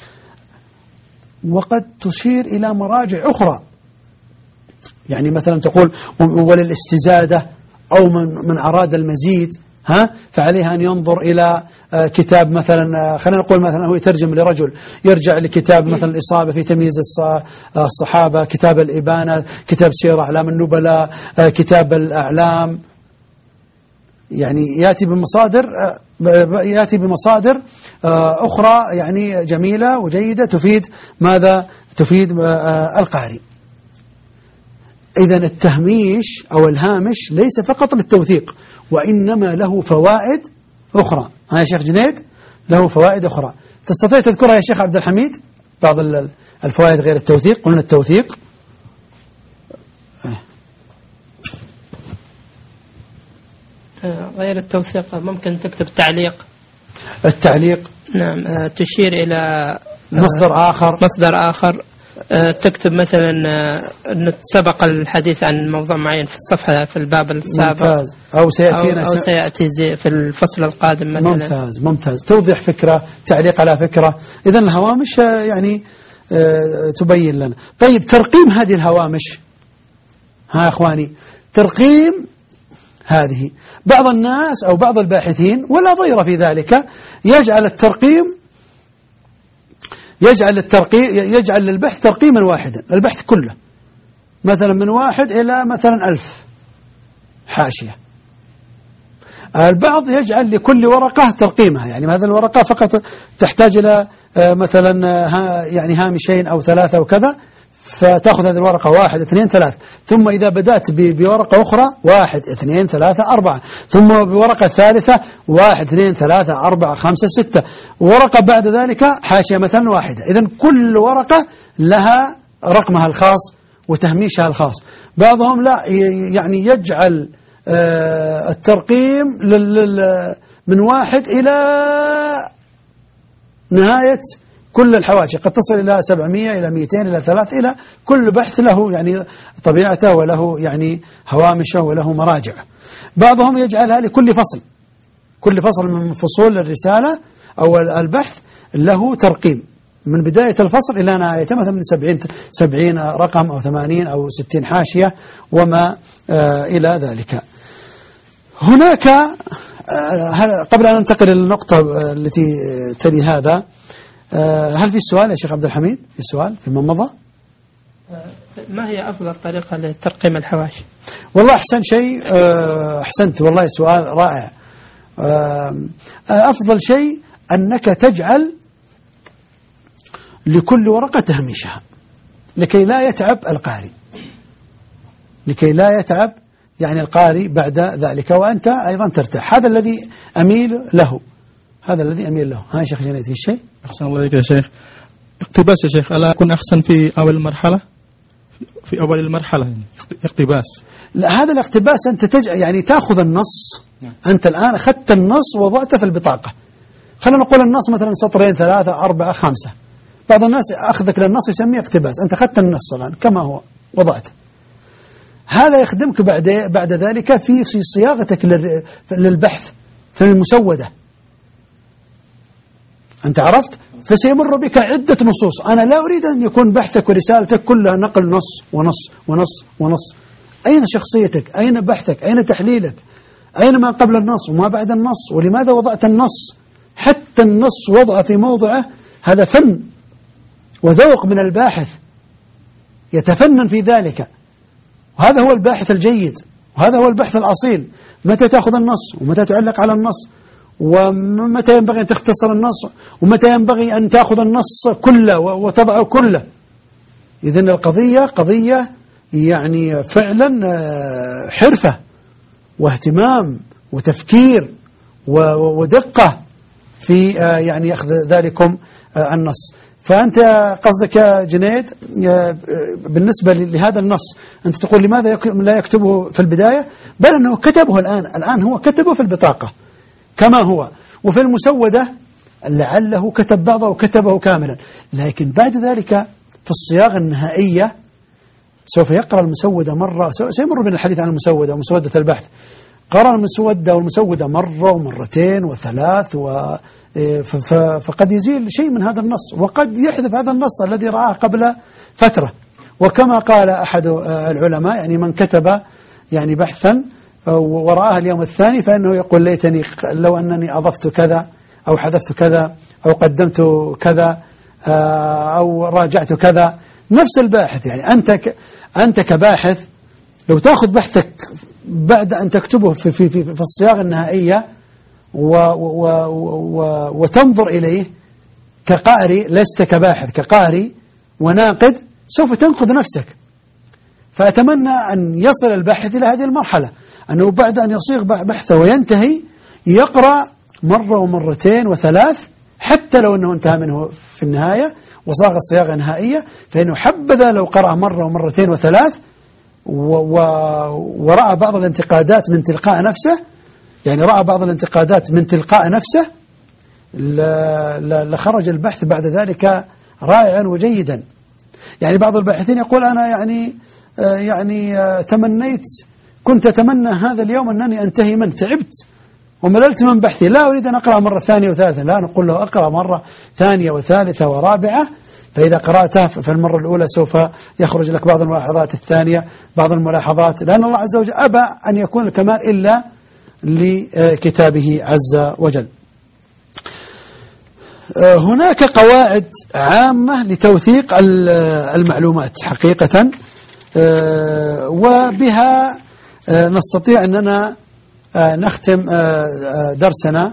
وقد تشير إلى مراجع أخرى. يعني مثلا تقول وللاستزادة، أو من من أراد المزيد ها فعليه أن ينظر إلى كتاب مثلا، خلينا نقول مثلا هو يترجم لرجل، يرجع لكتاب مثلا الإصابة في تمييز الصحابة، كتاب الإبانة، كتاب سير أعلام النبلاء، كتاب الأعلام. يعني يأتي بمصادر يأتي بمصادر أخرى يعني جميلة وجيدة تفيد ماذا؟ تفيد القارئ. إذن التهميش أو الهامش ليس فقط للتوثيق، وإنما له فوائد أخرى. ها يا شيخ جنيد، له فوائد أخرى. تستطيع تذكرها يا شيخ عبد الحميد بعض الفوائد غير التوثيق؟ قلنا التوثيق غير التوثيق ممكن تكتب تعليق. التعليق نعم، تشير إلى مصدر آخر مصدر آخر تكتب مثلا أن سبق الحديث عن موضوع معين في الصفحة في الباب السابق، ممتاز. أو سيأتينا أو, أو سيأتي في الفصل القادم مثلا. ممتاز ممتاز. توضيح فكرة، تعليق على فكرة. إذن الهوامش يعني تبين لنا. طيب ترقيم هذه الهوامش، ها يا أخواني، ترقيم هذه بعض الناس أو بعض الباحثين، ولا ضير في ذلك، يجعل الترقيم يجعل الترقيم يجعل للبحث ترقيما واحدا، البحث كله مثلا من واحد إلى مثلا ألف حاشية. البعض يجعل لكل ورقة ترقيمها، يعني هذه الورقة فقط تحتاج إلى مثلا يعني هامشين أو ثلاثة وكذا، فتأخذ هذه الورقة واحد اثنين ثلاث، ثم إذا بدأت بورقة أخرى واحد اثنين ثلاثة أربعة، ثم بورقة ثالثة واحد اثنين ثلاثة أربعة خمسة ستة، ورقة بعد ذلك حاشية مثلا واحدة. إذن كل ورقة لها رقمها الخاص وتهميشها الخاص. بعضهم لا يعني يجعل الترقيم من واحد إلى نهاية كل الحواشي، قد تصل إلى سبعمائة إلى مئتين إلى ثلاثة، إلى كل بحث له يعني طبيعته وله يعني هوامشه وله مراجعه. بعضهم يجعلها لكل فصل، كل فصل من فصول الرسالة أو البحث له ترقيم من بداية الفصل إلى نهايته، مثلا من سبعين, سبعين رقم أو ثمانين أو ستين حاشية وما آه إلى ذلك. هناك آه قبل أن ننتقل للنقطة التي تلي هذا، هل في سؤال يا شيخ عبد الحميد؟ في سؤال في من مضى؟ ما هي أفضل طريقة لترقيم الحواشي؟ والله أحسن شيء، أحسنت والله سؤال رائع. أفضل شيء أنك تجعل لكل ورقة تهميشها لكي لا يتعب القارئ، لكي لا يتعب يعني القارئ بعد ذلك، وأنت أيضا ترتاح. هذا الذي أميل له، هذا الذي أميل له. ها يا شيخ جنيد في شيء؟ أحسن الله عليك يا شيخ. اقتباس يا شيخ، ألا يكون أحسن في أول المرحلة؟ في أول المرحلة يعني اقتباس. لا، هذا الاقتباس أنت تج... يعني تأخذ النص. أنت الآن أخذت النص ووضعته في البطاقة. خلينا نقول النص مثلا سطرين ثلاثة أربعة خمسة. بعض الناس أخذك للنص يسميه اقتباس. أنت أخذت النص الآن كما هو وضعته. هذا يخدمك بعد بعد ذلك في صياغتك لل... للبحث في المسودة. أنت عرفت؟ فسيمر بك عدة نصوص. أنا لا أريد أن يكون بحثك ورسالتك كلها نقل نص ونص ونص ونص. أين شخصيتك؟ أين بحثك؟ أين تحليلك؟ أين ما قبل النص وما بعد النص؟ ولماذا وضعت النص؟ حتى النص وضع في موضعه، هذا فن وذوق من الباحث يتفنن في ذلك، وهذا هو الباحث الجيد، وهذا هو البحث الأصيل. متى تأخذ النص ومتى تعلق على النص، ومتى ينبغي أن تختصر النص، ومتى ينبغي أن تأخذ النص كله وتضعه كله. إذن القضية قضية يعني فعلا حرفة واهتمام وتفكير ودقة في يعني أخذ ذلكم النص. فأنت قصدك يا جنيد بالنسبة لهذا النص أنت تقول لماذا لا يكتبه في البداية؟ بل أنه كتبه الآن الآن هو كتبه في البطاقة كما هو، وفي المسودة لعله كتب بعضه وكتبه كاملا، لكن بعد ذلك في الصياغة النهائية سوف يقرأ المسودة مرة، سيمر بنا الحديث عن المسودة ومسودة البحث. قرأ المسودة والمسودة مرة ومرتين وثلاث و... فقد يزيل شيء من هذا النص، وقد يحذف هذا النص الذي رآه قبل فترة. وكما قال أحد العلماء يعني من كتب يعني بحثا ورآه اليوم الثاني فإنه يقول ليتني لو أنني أضفت كذا أو حذفت كذا أو قدمت كذا أو راجعت كذا. نفس الباحث يعني أنت ك... أنت كباحث لو تأخذ بحثك بعد أن تكتبه في في في, في الصياغة النهائية و و و وتنظر إليه كقارئ، لست كباحث، كقارئ وناقد، سوف تنقد نفسك. فأتمنى أن يصل الباحث إلى هذه المرحلة، أنه بعد أن يصيغ بحثه وينتهي يقرأ مرة ومرتين وثلاث، حتى لو أنه انتهى منه في النهاية وصاغ الصياغة النهائية، فإنه حبذا لو قرأ مرة ومرتين وثلاث و و ورأى بعض الانتقادات من تلقاء نفسه، يعني رأى بعض الانتقادات من تلقاء نفسه، لخرج البحث بعد ذلك رائعا وجيدا. يعني بعض الباحثين يقول أنا يعني يعني تمنيت كنت أتمنى هذا اليوم أنني أنتهي منه، تعبت ومللت من بحثي، لا أريد أن أقرأ مرة ثانية وثالثة. لا، نقول له أقرأ مرة ثانية وثالثة ورابعة، فإذا قرأتها في المرة الأولى سوف يخرج لك بعض الملاحظات الثانية، بعض الملاحظات، لأن الله عز وجل أبى أن يكون الكمال إلا لكتابه عز وجل. هناك قواعد عامة لتوثيق المعلومات حقيقة، وبها نستطيع أننا نختم درسنا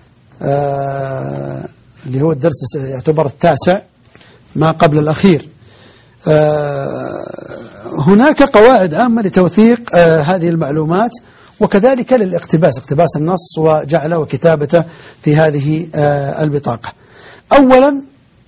اللي هو الدرس يعتبر التاسع ما قبل الأخير. هناك قواعد عامة لتوثيق هذه المعلومات، وكذلك للاقتباس، اقتباس النص وجعله وكتابته في هذه البطاقة. أولا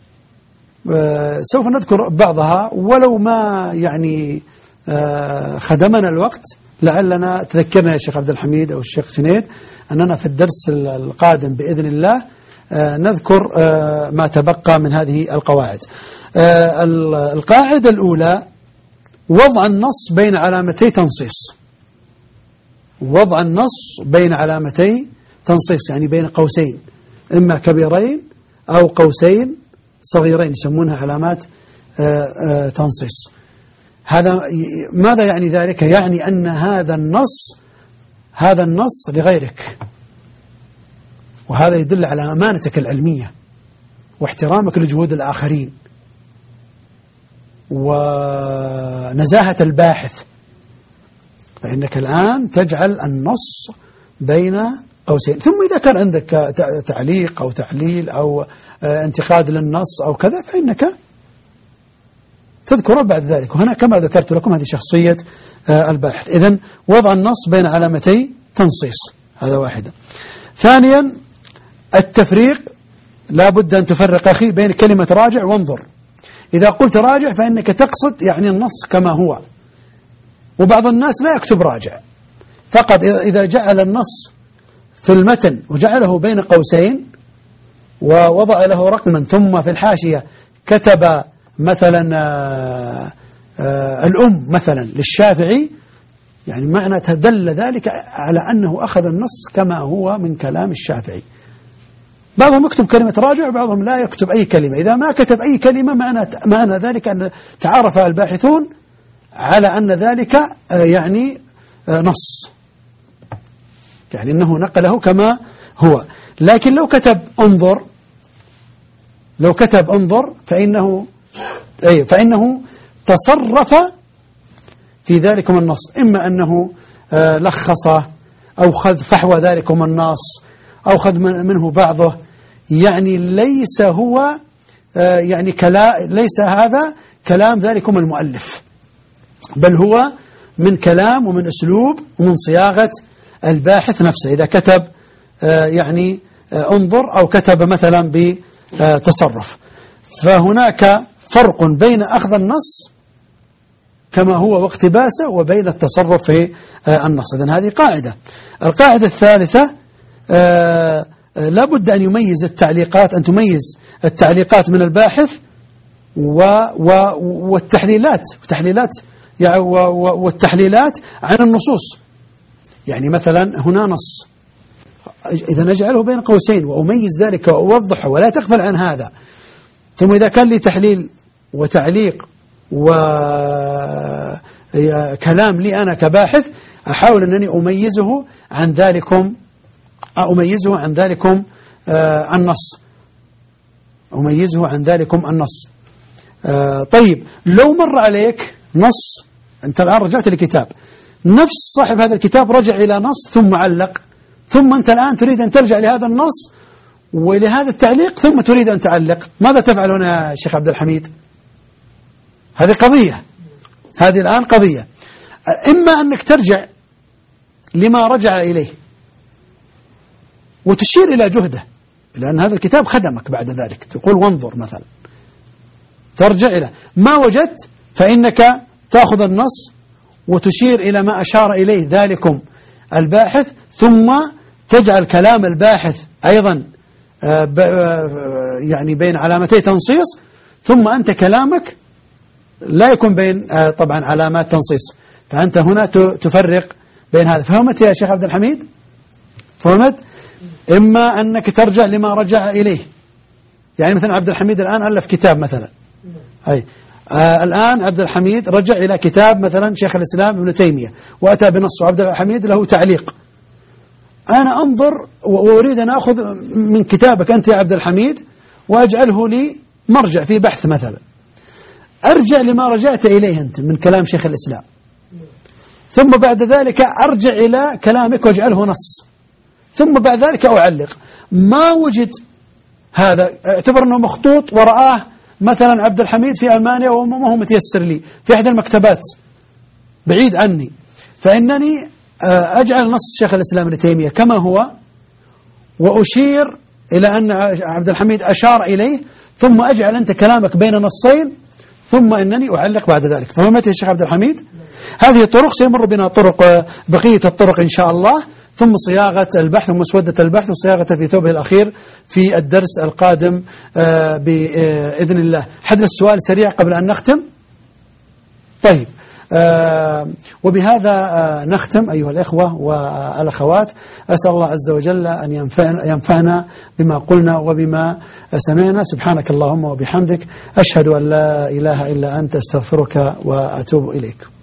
سوف نذكر بعضها ولو ما يعني خدمنا الوقت، لعلنا تذكرنا يا شيخ عبد الحميد أو الشيخ جنيد أننا في الدرس القادم بإذن الله نذكر ما تبقى من هذه القواعد. القاعدة الأولى وضع النص بين علامتي تنصيص. وضع النص بين علامتي تنصيص يعني بين قوسين إما كبيرين أو قوسين صغيرين يسمونها علامات تنصيص. هذا ماذا يعني ذلك؟ يعني أن هذا النص هذا النص لغيرك، وهذا يدل على أمانتك العلمية واحترامك لجهود الآخرين ونزاهة الباحث. فإنك الآن تجعل النص بين قوسين، ثم إذا كان عندك تعليق أو تحليل أو انتقاد للنص أو كذا فإنك تذكره بعد ذلك. وهنا كما ذكرت لكم هذه شخصية الباحث. إذن وضع النص بين علامتي تنصيص، هذا واحدا. ثانيا التفريق، لا بد أن تفرق أخي بين كلمة راجع وانظر. إذا قلت راجع فإنك تقصد يعني النص كما هو، وبعض الناس لا يكتب راجع، فقط إذا جعل النص في المتن وجعله بين قوسين ووضع له رقما ثم في الحاشية كتب مثلا آآ آآ الأم مثلا للشافعي، يعني معنى تدل ذلك على أنه أخذ النص كما هو من كلام الشافعي. بعضهم يكتب كلمة راجع وبعضهم لا يكتب أي كلمة. إذا ما كتب أي كلمة معنى, معنى ذلك أن تعارف الباحثون على أن ذلك يعني نص، يعني أنه نقله كما هو. لكن لو كتب انظر لو كتب انظر فإنه أي فإنه تصرف في ذلكم النص، إما أنه لخصه أو خذ فحوى ذلكم النص أو خذ منه بعضه، يعني ليس هو يعني كلا ليس هذا كلام ذلكم المؤلف، بل هو من كلام ومن أسلوب ومن صياغة الباحث نفسه إذا كتب يعني انظر أو كتب مثلا بتصرف. فهناك فرق بين أخذ النص كما هو واقتباسه وبين التصرف في النص. إذن هذه قاعدة. القاعدة الثالثة لا بد أن يميز التعليقات أن تميز التعليقات من الباحث و و والتحليلات والتحليلات يعني والتحليلات عن النصوص. يعني مثلا هنا نص، إذا نجعله بين قوسين وأميز ذلك وأوضحه ولا تغفل عن هذا، ثم إذا كان لي تحليل وتعليق وكلام لي أنا كباحث أحاول أنني أميزه عن ذلكم أميزه عن ذلكم آه النص أميزه عن ذلكم النص. آه طيب لو مر عليك نص، أنت الآن رجعت لكتاب، نفس صاحب هذا الكتاب رجع إلى نص ثم علق، ثم أنت الآن تريد أن ترجع لهذا النص ولهذا التعليق ثم تريد أن تعلق، ماذا تفعل هنا يا شيخ عبد الحميد؟ هذه قضية، هذه الآن قضية. إما أنك ترجع لما رجع إليه وتشير إلى جهده، لأن هذا الكتاب خدمك بعد ذلك، تقول وانظر مثلا، ترجع إلى ما وجدت فإنك تأخذ النص وتشير إلى ما أشار إليه ذلكم الباحث، ثم تجعل كلام الباحث أيضا يعني بين علامتي تنصيص، ثم أنت كلامك لا يكون بين طبعا علامات تنصيص، فأنت هنا تفرق بين هذا. فهمت يا شيخ عبد الحميد؟ فهمت؟ إما أنك ترجع لما رجع إليه، يعني مثلا عبد الحميد الآن ألف كتاب مثلا، أي آه الآن عبد الحميد رجع إلى كتاب مثلا شيخ الإسلام ابن تيمية وأتى بنص، عبد الحميد له تعليق، أنا أنظر وأريد أن أخذ من كتابك أنت يا عبد الحميد وأجعله لي مرجع في بحث مثلا، أرجع لما رجعت إليه أنت من كلام شيخ الإسلام، ثم بعد ذلك أرجع إلى كلامك واجعله نص، ثم بعد ذلك أعلق. ما وجد هذا، اعتبر أنه مخطوط ورآه مثلا عبد الحميد في ألمانيا وما هو متيسر لي في أحد المكتبات بعيد عني، فإنني أجعل نص شيخ الإسلام ابن تيمية كما هو، وأشير إلى أن عبد الحميد أشار إليه، ثم أجعل أنت كلامك بين نصين، ثم إنني أعلق بعد ذلك. فهمت يا شيخ عبد الحميد؟ هذه الطرق سيمر بنا طرق، بقية الطرق إن شاء الله، ثم صياغة البحث ومسودة البحث وصياغته في ثوبه الأخير في الدرس القادم بإذن الله. حدث السؤال سريع قبل أن نختم. طيب، آه وبهذا آه نختم أيها الإخوة والأخوات. أسأل الله عز وجل أن ينفعنا, ينفعنا بما قلنا وبما سمعنا. سبحانك اللهم وبحمدك، أشهد أن لا إله إلا أنت، استغفرك وأتوب إليك.